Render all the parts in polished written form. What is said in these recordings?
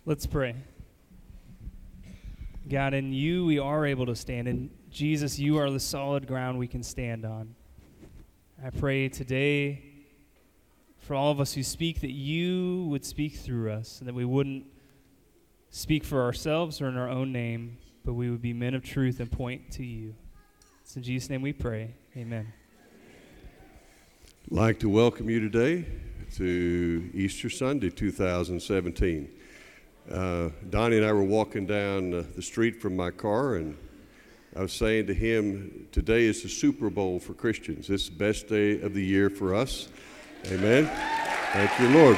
Let's pray. God, in you we are able to stand. And Jesus, you are the solid ground we can stand on. I pray today for all of us who speak that you would speak through us, and that we wouldn't speak for ourselves or in our own name, but we would be men of truth and point to you. It's in Jesus' name we pray. Amen. I'd like to welcome you today to Easter Sunday 2017. Donnie and I were walking down the street from my car, and I was saying to him, today is the Super Bowl for Christians. It's the best day of the year for us. Amen. Thank you, Lord.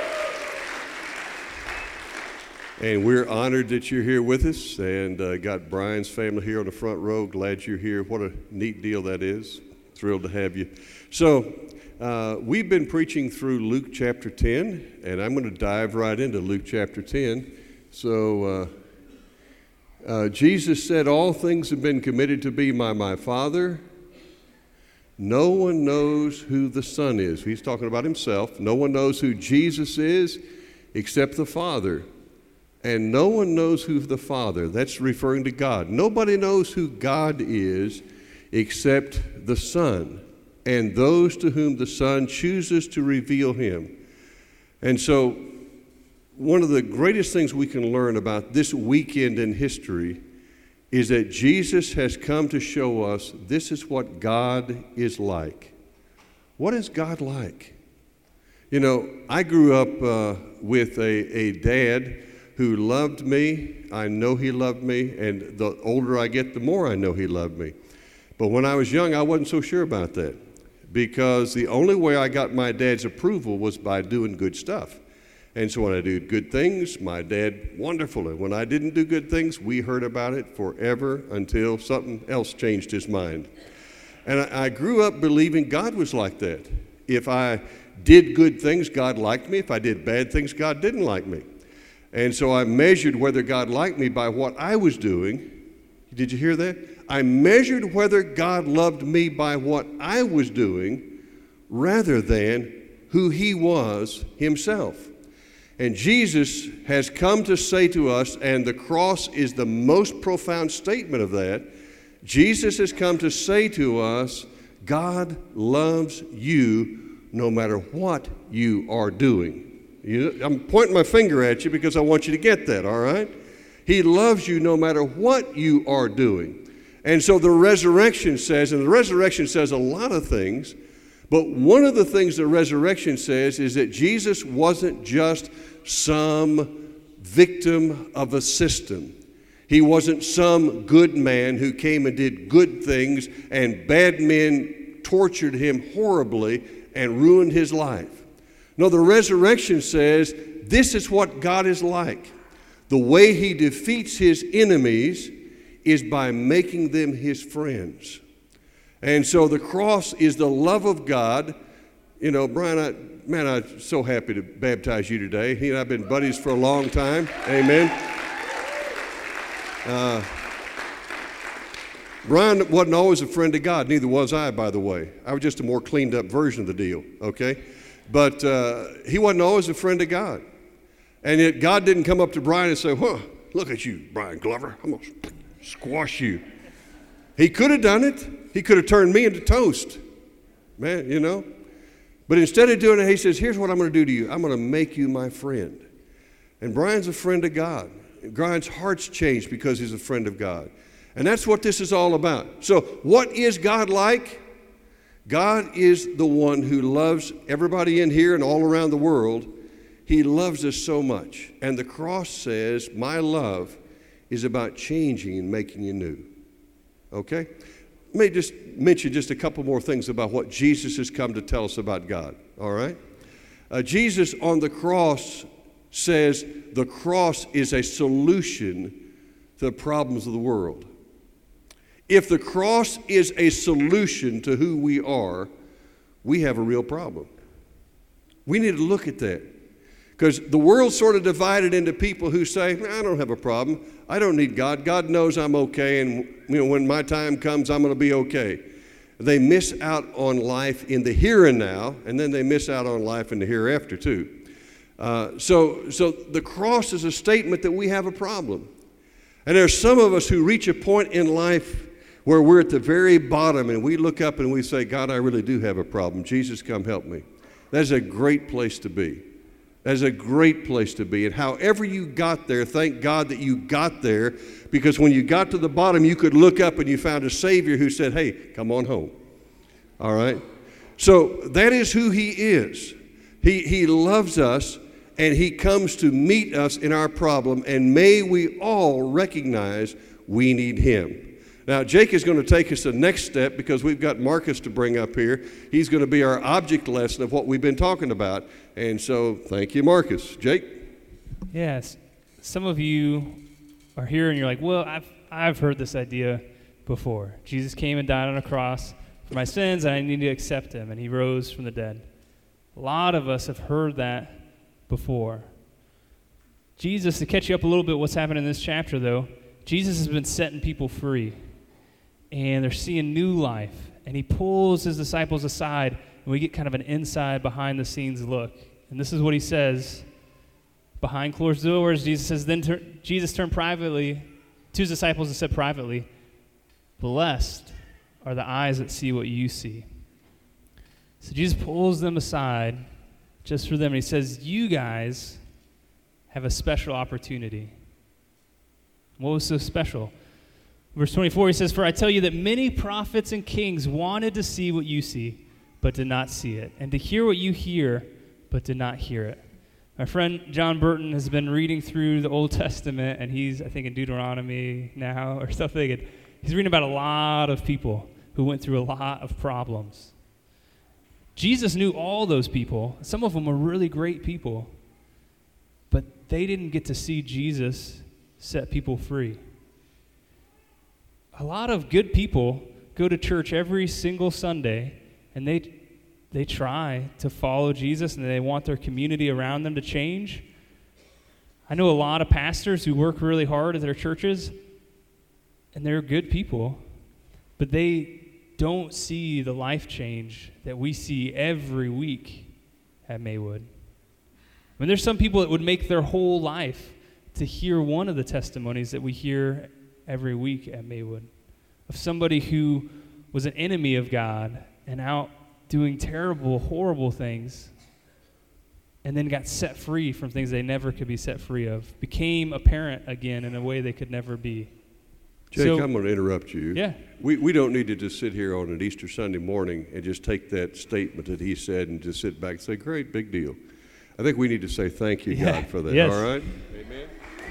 And we're honored that you're here with us, and got Brian's family here on the front row. Glad you're here. What a neat deal that is. Thrilled to have you. So we've been preaching through Luke chapter 10, and I'm going to dive right into Luke chapter 10. So Jesus said, all things have been committed to me by my Father. No one knows who the Son is. He's talking about himself. No one knows who Jesus is except the Father. And no one knows who the Father. That's referring to God. Nobody knows who God is except the Son, and those to whom the Son chooses to reveal him. And so one of the greatest things we can learn about this weekend in history is that Jesus has come to show us this is what God is like. What is God like? You know, I grew up with a dad who loved me. I know he loved me, and the older I get, the more I know he loved me. But when I was young, I wasn't so sure about that, because the only way I got my dad's approval was by doing good stuff. And so when I did good things, my dad, wonderful. And when I didn't do good things, we heard about it forever until something else changed his mind. And I grew up believing God was like that. If I did good things, God liked me. If I did bad things, God didn't like me. And so I measured whether God liked me by what I was doing. Did you hear that? I measured whether God loved me by what I was doing rather than who he was himself. And Jesus has come to say to us, and the cross is the most profound statement of that, Jesus has come to say to us, God loves you no matter what you are doing. I'm pointing my finger at you because I want you to get that, all right? He loves you no matter what you are doing. And so the resurrection says, and the resurrection says a lot of things, but one of the things the resurrection says is that Jesus wasn't just some victim of a system. He wasn't some good man who came and did good things and bad men tortured him horribly and ruined his life. No, the resurrection says this is what God is like. The way he defeats his enemies is by making them his friends. And so the cross is the love of God. You know, Brian, I'm so happy to baptize you today. He and I have been buddies for a long time. Amen. Brian wasn't always a friend of God. Neither was I, by the way. I was just a more cleaned up version of the deal, okay? But he wasn't always a friend of God. And yet God didn't come up to Brian and say, whoa, look at you, Brian Glover. I'm going to squash you. He could have done it. He could have turned me into toast. Man, you know. But instead of doing it, he says, here's what I'm going to do to you. I'm going to make you my friend. And Brian's a friend of God. And Brian's heart's changed because he's a friend of God. And that's what this is all about. So what is God like? God is the one who loves everybody in here and all around the world. He loves us so much. And the cross says, my love is about changing and making you new. Okay? Let me just mention just a couple more things about what Jesus has come to tell us about God. All right? Jesus on the cross says the cross is a solution to the problems of the world. If the cross is a solution to who we have a real problem. We need to look at that. Because the world's sort of divided into people who say, I don't have a problem. I don't need God. God knows I'm okay, and when my time comes, I'm going to be okay. They miss out on life in the here and now, and then they miss out on life in the hereafter too. So the cross is a statement that we have a problem. And there's some of us who reach a point in life where we're at the very bottom and we look up and we say, God, I really do have a problem. Jesus, come help me. That's a great place to be. That's a great place to be. And however you got there, thank God that you got there, because when you got to the bottom, you could look up and you found a Savior who said, hey, come on home. All right? So that is who He is. He loves us, and He comes to meet us in our problem, and may we all recognize we need Him. Now, Jake is going to take us the next step because we've got Marcus to bring up here. He's going to be our object lesson of what we've been talking about. And so, thank you, Marcus. Jake? Yes. Some of you are here and you're like, well, I've heard this idea before. Jesus came and died on a cross for my sins, and I need to accept Him, and He rose from the dead. A lot of us have heard that before. Jesus, to catch you up a little bit what's happened in this chapter, though, Jesus has been setting people free. And they're seeing new life. And He pulls His disciples aside, and we get kind of an inside, behind-the-scenes look. And this is what He says. Behind closed doors, Jesus says, then Jesus turned privately to His disciples and said privately, blessed are the eyes that see what you see. So Jesus pulls them aside just for them. And He says, you guys have a special opportunity. What was so special? Verse 24, He says, for I tell you that many prophets and kings wanted to see what you see, but did not see it, and to hear what you hear, but did not hear it. My friend John Burton has been reading through the Old Testament, and he's, I think, in Deuteronomy now or something, and he's reading about a lot of people who went through a lot of problems. Jesus knew all those people. Some of them were really great people, but they didn't get to see Jesus set people free. A lot of good people go to church every single Sunday, and they try to follow Jesus, and they want their community around them to change. I know a lot of pastors who work really hard at their churches, and they're good people, but they don't see the life change that we see every week at Maywood. I mean, there's some people that would make their whole life to hear one of the testimonies that we hear every week at Maywood, of somebody who was an enemy of God and out doing terrible, horrible things, and then got set free from things they never could be set free of, became a parent again in a way they could never be. Jake, I'm going to interrupt you. Yeah. We don't need to just sit here on an Easter Sunday morning and just take that statement that he said and just sit back and say, great, big deal. I think we need to say thank you, God, for that. Yes. All right? Amen.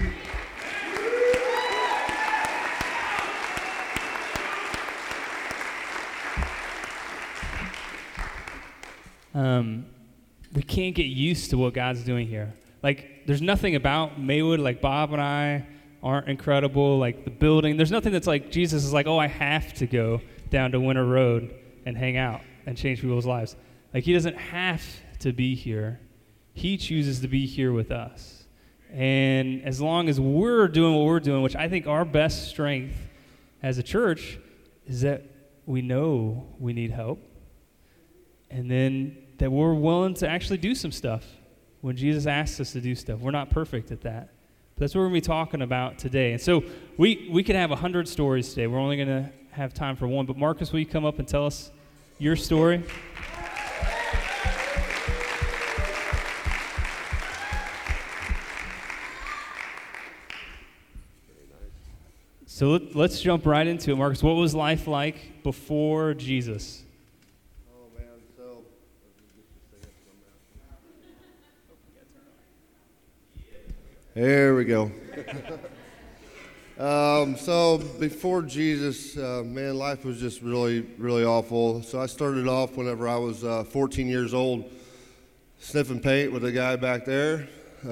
We can't get used to what God's doing here. Like, there's nothing about Maywood, like Bob and I aren't incredible, like the building. There's nothing that's like, Jesus is like, oh, I have to go down to Winter Road and hang out and change people's lives. Like, He doesn't have to be here. He chooses to be here with us. And as long as we're doing what we're doing, which I think our best strength as a church is that we know we need help, and then that we're willing to actually do some stuff when Jesus asks us to do stuff. We're not perfect at that. But that's what we're going to be talking about today. And so we could have 100 stories today. We're only going to have time for one. But Marcus, will you come up and tell us your story? So let's jump right into it, Marcus. What was life like before Jesus? Oh, man, so... There we go. So before Jesus, man, life was just really, really awful. So I started off whenever I was 14 years old, sniffing paint with a guy back there.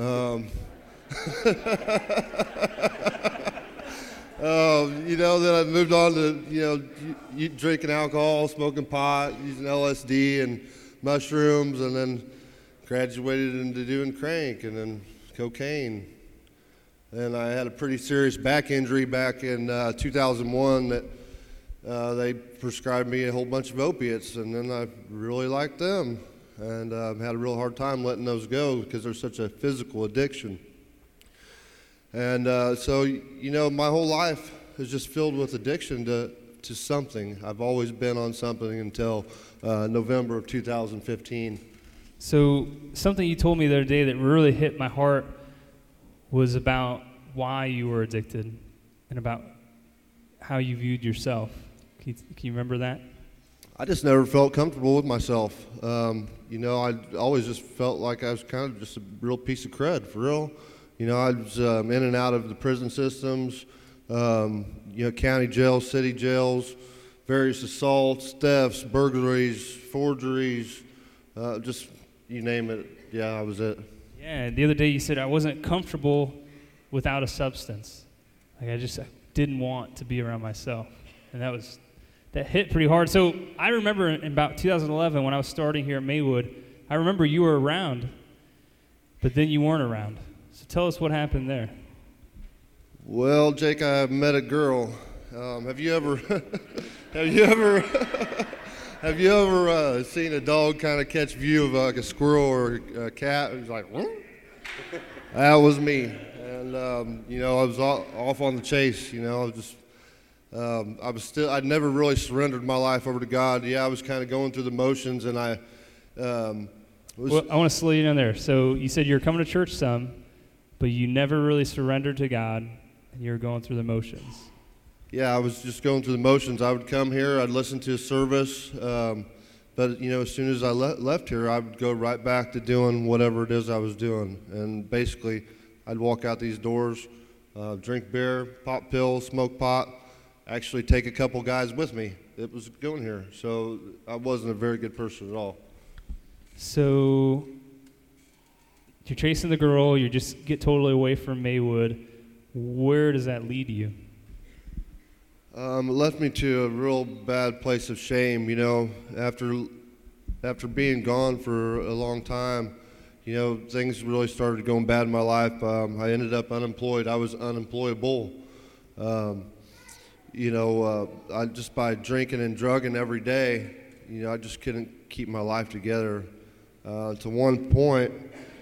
Then I moved on to, drinking alcohol, smoking pot, using LSD and mushrooms, and then graduated into doing crank and then cocaine. And I had a pretty serious back injury back in 2001 that they prescribed me a whole bunch of opiates, and then I really liked them. and had a real hard time letting those go because they're such a physical addiction. And so, my whole life is just filled with addiction to something. I've always been on something until November of 2015. So something you told me the other day that really hit my heart was about why you were addicted and about how you viewed yourself. Can you remember that? I just never felt comfortable with myself. I always just felt like I was kind of just a real piece of crud, for real. I was in and out of the prison systems, county jails, city jails, various assaults, thefts, burglaries, forgeries, just you name it. Yeah, I was it. Yeah, the other day you said I wasn't comfortable without a substance. Like I didn't want to be around myself. And that hit pretty hard. So I remember in about 2011 when I was starting here at Maywood, I remember you were around, but then you weren't around. So tell us what happened there. Well, Jake, I met a girl. Have you ever seen a dog kind of catch view of like a squirrel or a cat? It was like, "Huh?" That was me. And I was off on the chase. I'd never really surrendered my life over to God. Yeah, I was kind of going through the motions, and I Well, I want to slow you down there. So you said you were coming to church some, but you never really surrendered to God, and you were going through the motions. Yeah, I was just going through the motions. I would come here, I'd listen to a service, but as soon as I left here, I would go right back to doing whatever it is I was doing. And basically, I'd walk out these doors, drink beer, pop pills, smoke pot, actually take a couple guys with me that was going here. So I wasn't a very good person at all. So you're chasing the girl, you just get totally away from Maywood. Where does that lead you? It left me to a real bad place of shame. After being gone for a long time, things really started going bad in my life. I ended up unemployed. I was unemployable. I just by drinking and drugging every day, I just couldn't keep my life together. To one point,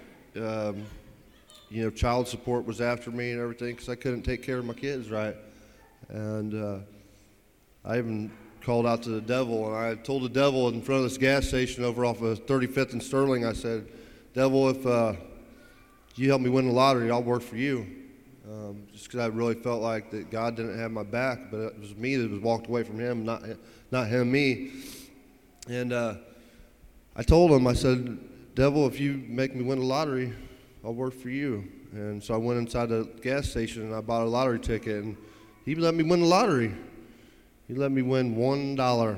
child support was after me and everything because I couldn't take care of my kids right. And I even called out to the devil, and I told the devil in front of this gas station over off of 35th and Sterling, I said, "Devil, if you help me win the lottery, I'll work for you." Just because I really felt like that God didn't have my back, but it was me that was walked away from him, not him, me. And I told him, I said, "Devil, if you make me win the lottery, I'll work for you." And so I went inside the gas station and I bought a lottery ticket, and he let me win the lottery. He let me win $1.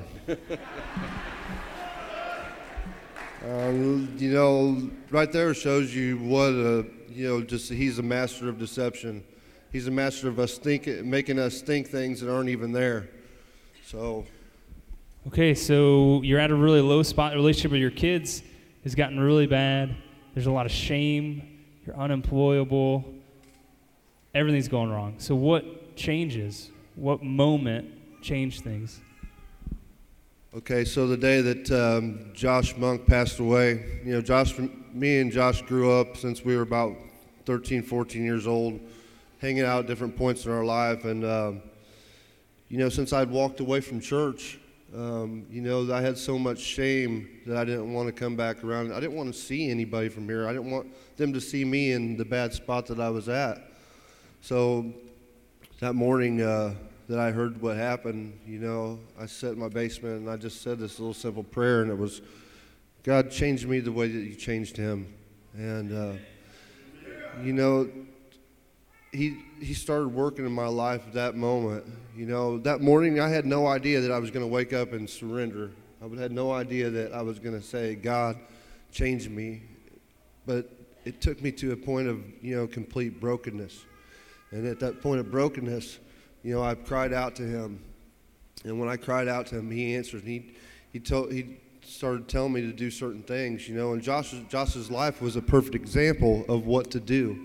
Right there shows you what he's a master of deception. He's a master of making us think things that aren't even there. So. Okay, so you're at a really low spot. The relationship with your kids has gotten really bad. There's a lot of shame. You're unemployable. Everything's going wrong. So what changes? What moment changed things? Okay, so the day that Josh Monk passed away, me and Josh grew up since we were about 13, 14 years old, hanging out at different points in our life. And, since I'd walked away from church, I had so much shame that I didn't want to come back around. I didn't want to see anybody from here. I didn't want them to see me in the bad spot that I was at. So that morning that I heard what happened, I sat in my basement and I just said this little simple prayer, and it was, "God, change me the way that you changed him." And, he started working in my life at that moment. That morning I had no idea that I was going to wake up and surrender. I had no idea that I was going to say, "God, change me." But it took me to a point of, complete brokenness. And at that point of brokenness, I cried out to him. And when I cried out to him, he answered. He started telling me to do certain things, and Josh's life was a perfect example of what to do.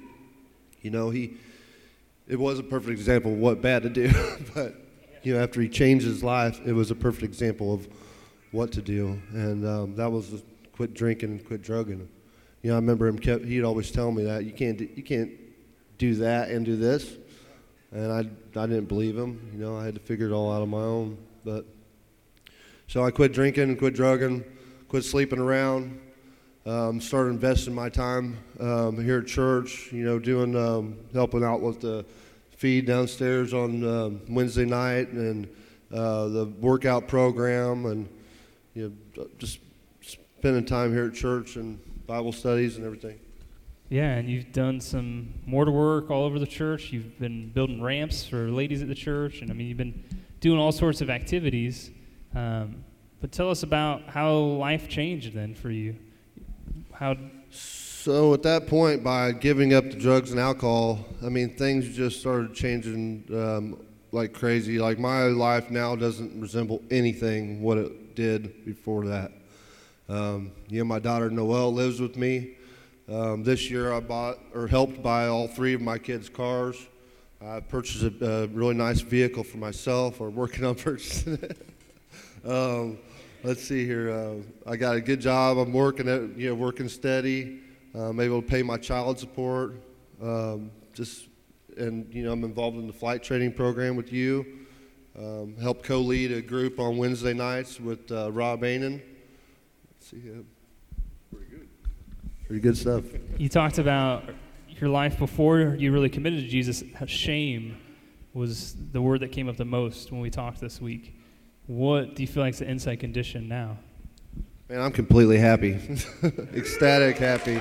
It was a perfect example of what bad to do, but after he changed his life, it was a perfect example of what to do. And that was quit drinking and quit drugging. You know, I remember he'd always tell me that you can't do that and do this, and I didn't believe him. You know, I had to figure it all out on my own. But so I quit drinking and quit drugging, quit sleeping around, started investing my time here at church. You know, doing helping out with the feed downstairs on Wednesday night and the workout program, and you know, just spending time here at church and Bible studies and everything. Yeah, and you've done some mortar work all over the church. You've been building ramps for ladies at the church, and I mean, you've been doing all sorts of activities. But tell us about how life changed then for you. So at that point, by giving up the drugs and alcohol, I mean, things just started changing like crazy. Like, my life now doesn't resemble anything what it did before that. You know, my daughter Noelle lives with me. This year I helped buy all 3 of my kids' cars. I purchased a really nice vehicle for myself, or working on purchasing it. Let's see here. I got a good job. I'm working steady. I'm able to pay my child support. And you know, I'm involved in the flight training program with you. Help co-lead a group on Wednesday nights with Rob Ainen. Let's see here. Pretty good stuff. You talked about your life before you really committed to Jesus. Shame was the word that came up the most when we talked this week. What do you feel like is the inside condition now? Man, I'm completely happy. Ecstatic happy.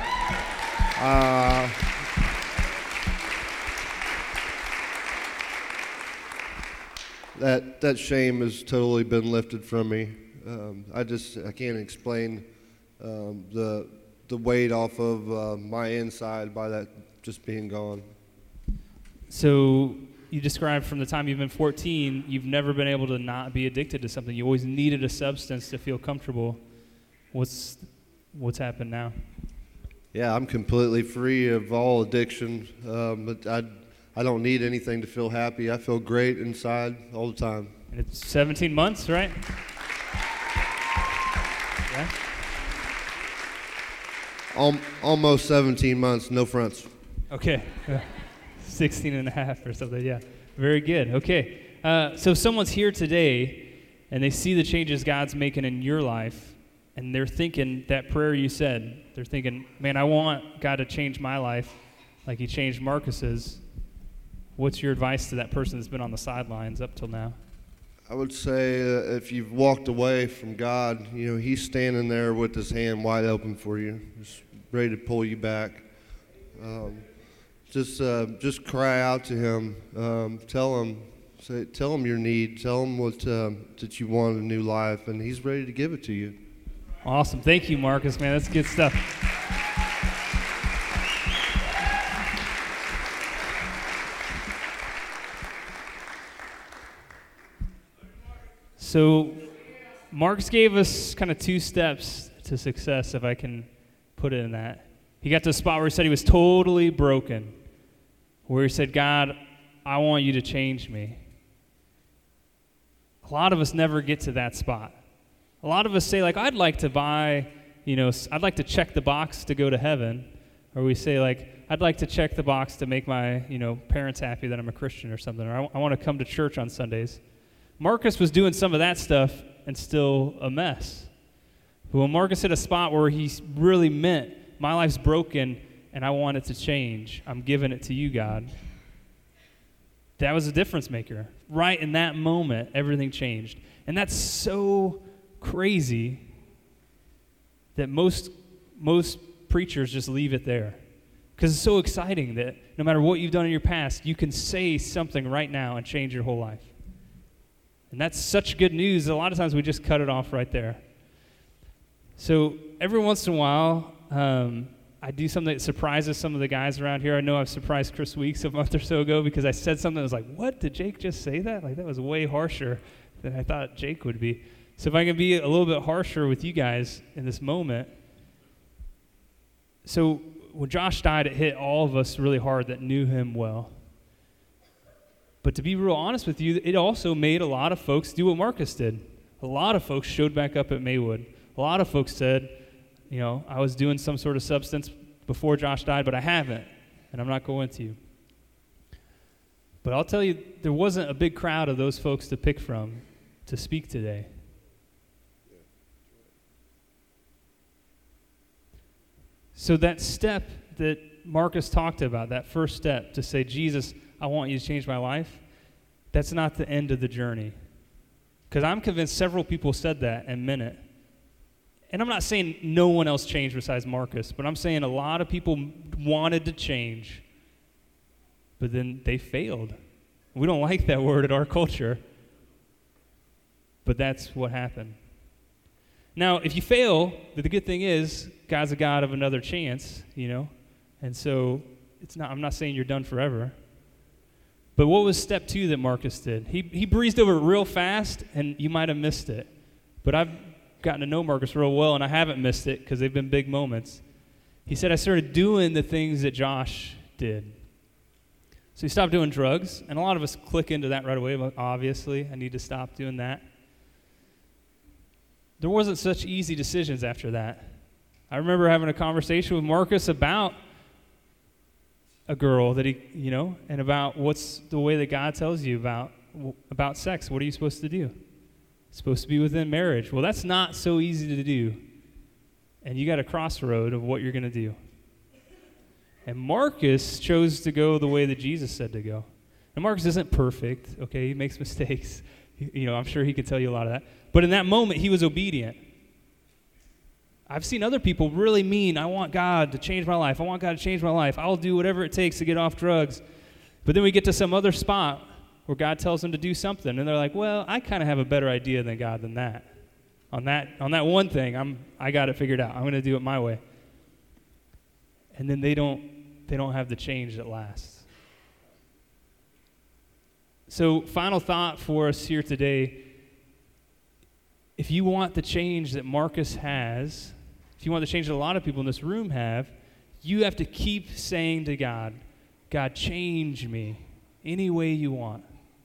That shame has totally been lifted from me. I can't explain the weight off of my inside by that just being gone. So you described from the time you've been 14, you've never been able to not be addicted to something. You always needed a substance to feel comfortable. What's happened now? Yeah, I'm completely free of all addiction. But I don't need anything to feel happy. I feel great inside all the time. And it's 17 months, right? Yeah. Almost 17 months, no fronts. Okay. 16 and a half or something, yeah. Very good. Okay. So if someone's here today and they see the changes God's making in your life, and they're thinking that prayer you said, they're thinking, man, I want God to change my life like he changed Marcus's. What's your advice to that person that's been on the sidelines up till now? I would say if you've walked away from God, you know, he's standing there with his hand wide open for you, just ready to pull you back. Just cry out to him. Tell him your need. Tell him that you want a new life, and he's ready to give it to you. Awesome. Thank you, Marcus, man. That's good stuff. So Marcus gave us kind of 2 steps to success, if I can put it in that. He got to a spot where he said he was totally broken, where he said, God, I want you to change me. A lot of us never get to that spot. A lot of us say, like, I'd like to buy, I'd like to check the box to go to heaven. Or we say, like, I'd like to check the box to make my, parents happy that I'm a Christian or something. Or I want to come to church on Sundays. Marcus was doing some of that stuff and still a mess. But when Marcus hit a spot where he really meant, my life's broken and I want it to change, I'm giving it to you, God. That was a difference maker. Right in that moment, everything changed. And that's so crazy that most preachers just leave it there. Because it's so exciting that no matter what you've done in your past, you can say something right now and change your whole life. And that's such good news. A lot of times we just cut it off right there. So every once in a while, I do something that surprises some of the guys around here. I know I've surprised Chris Weeks a month or so ago because I said something that was like, what, did Jake just say that? Like, that was way harsher than I thought Jake would be. So if I can be a little bit harsher with you guys in this moment. So when Josh died, it hit all of us really hard that knew him well. But to be real honest with you, it also made a lot of folks do what Marcus did. A lot of folks showed back up at Maywood. A lot of folks said, I was doing some sort of substance before Josh died, but I haven't, and I'm not going to. But I'll tell you, there wasn't a big crowd of those folks to pick from to speak today. So that step that Marcus talked about, that first step to say, Jesus, I want you to change my life, that's not the end of the journey. Because I'm convinced several people said that and meant it. And I'm not saying no one else changed besides Marcus, but I'm saying a lot of people wanted to change, but then they failed. We don't like that word in our culture, but that's what happened. Now, if you fail, the good thing is God's a God of another chance, and so I'm not saying you're done forever. But what was step 2 that Marcus did? He breezed over it real fast, and you might have missed it. But I've gotten to know Marcus real well, and I haven't missed it because they've been big moments. He said, I started doing the things that Josh did. So he stopped doing drugs, and a lot of us click into that right away. But obviously, I need to stop doing that. There wasn't such easy decisions after that. I remember having a conversation with Marcus about a girl that and about what's the way that God tells you about sex. What are you supposed to do? It's supposed to be within marriage. Well, that's not so easy to do. And you got a crossroad of what you're going to do. And Marcus chose to go the way that Jesus said to go. And Marcus isn't perfect, okay? He makes mistakes. I'm sure he could tell you a lot of that. But in that moment, he was obedient. I've seen other people really mean, I want God to change my life. I want God to change my life. I'll do whatever it takes to get off drugs. But then we get to some other spot where God tells them to do something, and they're like, well, I kind of have a better idea than God than that. On that one thing, I got it figured out. I'm going to do it my way. And then they don't have the change that lasts. So, final thought for us here today. If you want the change that Marcus has, if you want the change that a lot of people in this room have, you have to keep saying to God, God, change me any way you want.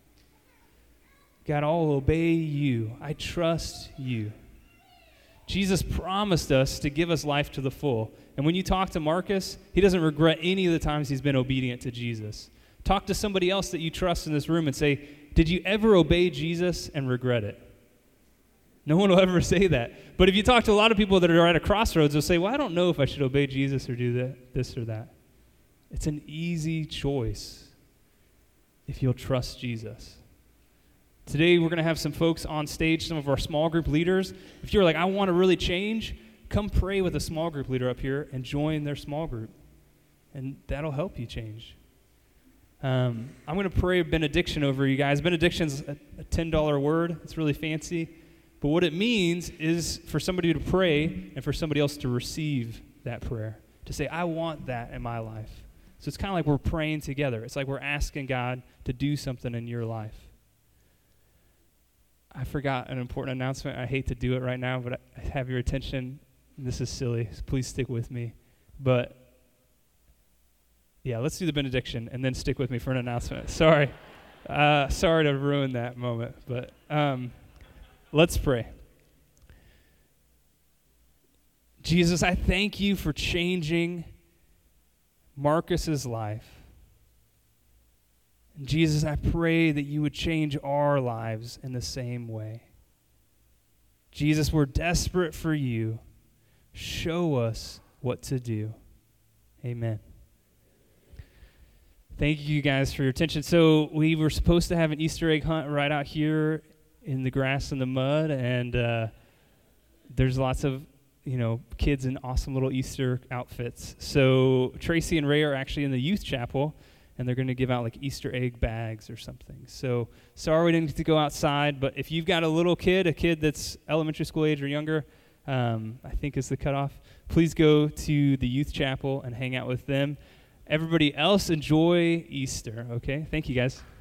God, I'll obey you. I trust you. Jesus promised us to give us life to the full. And when you talk to Marcus, he doesn't regret any of the times he's been obedient to Jesus. Talk to somebody else that you trust in this room and say, did you ever obey Jesus and regret it? No one will ever say that. But if you talk to a lot of people that are at a crossroads, they'll say, well, I don't know if I should obey Jesus or do this or that. It's an easy choice if you'll trust Jesus. Today, we're going to have some folks on stage, some of our small group leaders. If you're like, I want to really change, come pray with a small group leader up here and join their small group. And that'll help you change. I'm going to pray a benediction over you guys. Benediction's a $10 word. It's really fancy. But what it means is for somebody to pray and for somebody else to receive that prayer, to say, I want that in my life. So it's kind of like we're praying together. It's like we're asking God to do something in your life. I forgot an important announcement. I hate to do it right now, but I have your attention. This is silly, so please stick with me. But yeah, let's do the benediction and then stick with me for an announcement. Sorry. Sorry to ruin that moment, but let's pray. Jesus, I thank you for changing Marcus's life. And Jesus, I pray that you would change our lives in the same way. Jesus, we're desperate for you. Show us what to do. Amen. Thank you guys for your attention. So we were supposed to have an Easter egg hunt right out here in the grass and the mud, and there's lots of kids in awesome little Easter outfits. So Tracy and Ray are actually in the youth chapel, and they're going to give out like Easter egg bags or something. So sorry we didn't get to go outside, but if you've got a little kid, a kid that's elementary school age or younger, I think is the cutoff, please go to the youth chapel and hang out with them. Everybody else, enjoy Easter, okay? Thank you, guys.